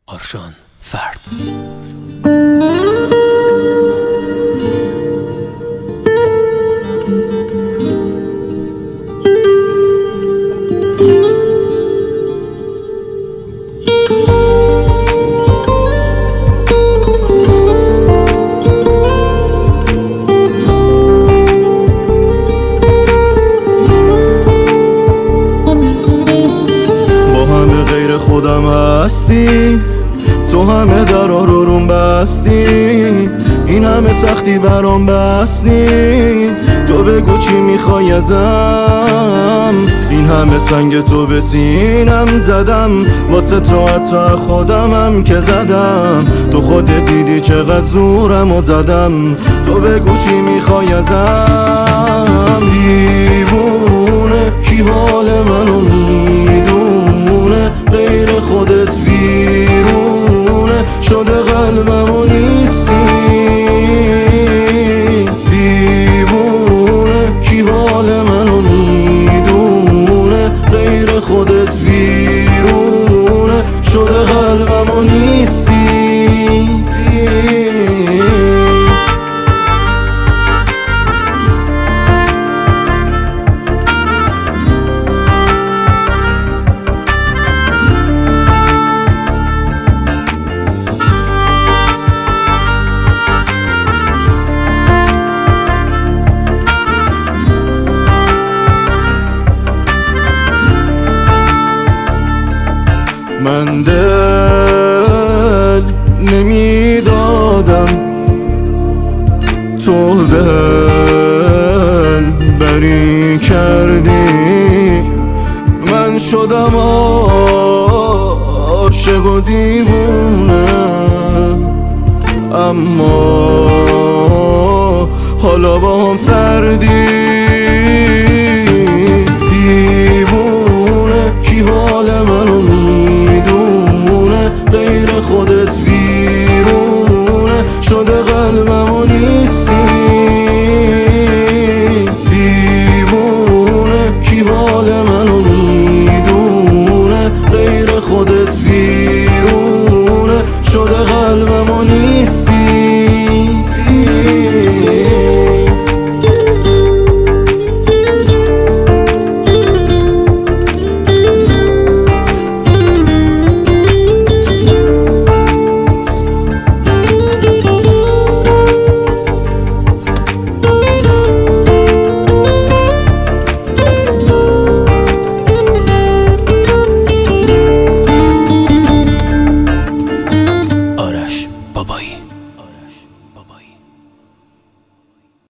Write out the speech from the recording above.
آرشان فرد. خودم هستی، تو همه درا رو روم بستی، این همه سختی برام بستی، تو بگو چی میخوای ازم، این همه سنگ تو به سینم زدم، واسه تو حتی خودمم که زدم، تو خودت دیدی چقدر زورمو زدم، تو بگو چی میخوای ازم. دیوونه کی حال منو میدونه، غیر خودت ویرونه شده قلبمو نیستی. دیوونه کی حال منو میدونه، غیر خودت ویرونه شده قلبمو نیستی. من دل نمیدادم، تو دل بری کردی، من شدم عاشق و دیوونه، اما حالا با هم سردی.